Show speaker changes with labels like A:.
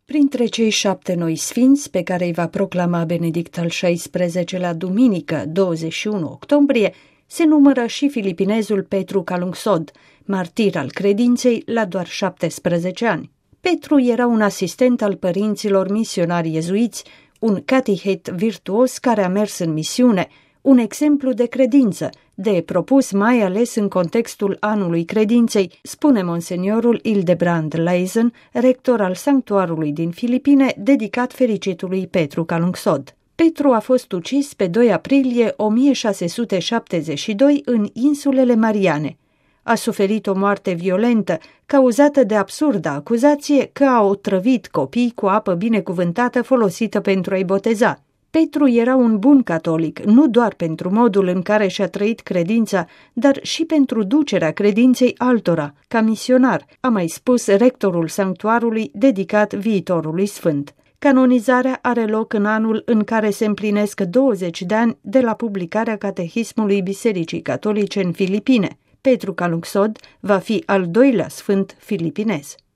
A: Printre cei 7 noi sfinți pe care îi va proclama Benedict al XVI-lea duminică, 21 octombrie, se numără și filipinezul Petru Calungsod, martir al credinței la doar 17 ani. Petru era un asistent al părinților misionari iezuiți, un catehet virtuos care a mers în misiune, un exemplu de credință, de propus mai ales în contextul anului credinței, spune monseniorul Hildebrand Leisen, rector al sanctuarului din Filipine, dedicat fericitului Petru Calungsod. Petru a fost ucis pe 2 aprilie 1672 în insulele Mariane. A suferit o moarte violentă, cauzată de absurda acuzație că a otrăvit copii cu apă binecuvântată folosită pentru a-i boteza. Petru era un bun catolic, nu doar pentru modul în care și-a trăit credința, dar și pentru ducerea credinței altora, ca misionar, a mai spus rectorul sanctuarului dedicat viitorului sfânt. Canonizarea are loc în anul în care se împlinesc 20 de ani de la publicarea Catehismului Bisericii Catolice în Filipine. Petru Calungsod va fi al 2-lea sfânt filipinez.